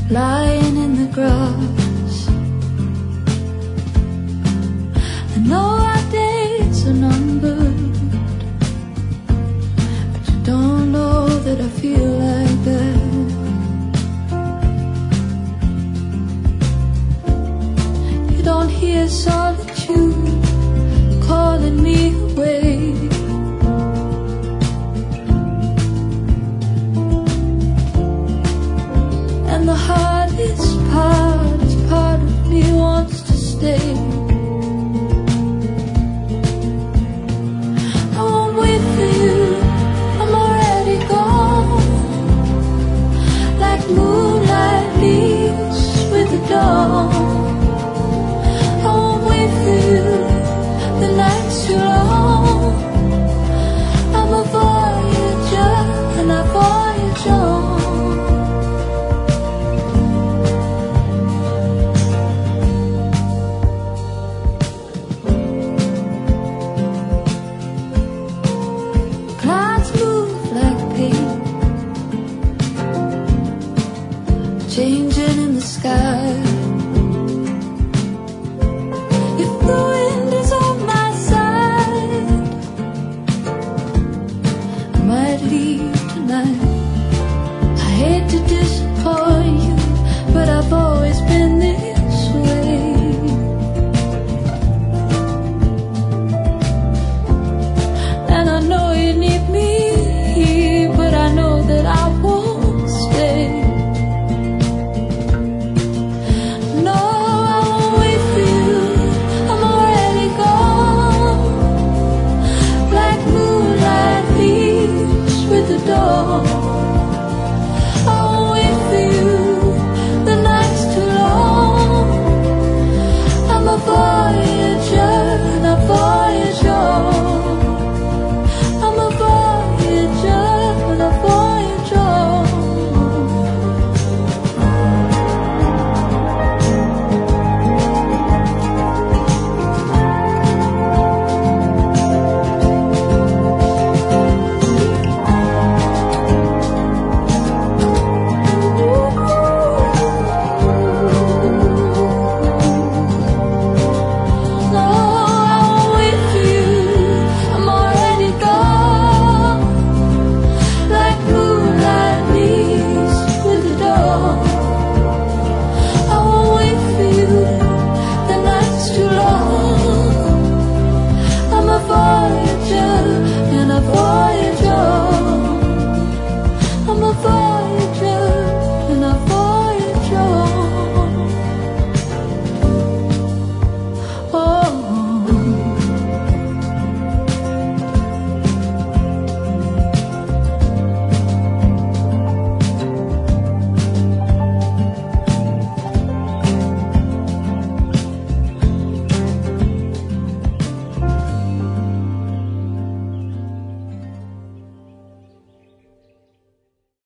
lying in the grass. I know our days are numbered, but you don't know that I feel like that. You don't hear solitude calling me away. And the hardest part of me wants to stay. I won't wait for you, I'm already gone. Like moonlight leaves with the dawn. I won't wait for you, the night's too long. I'm a voyager and I voyage on. Changing in the sky. If the wind is on my side, I might leave tonight. I hate to do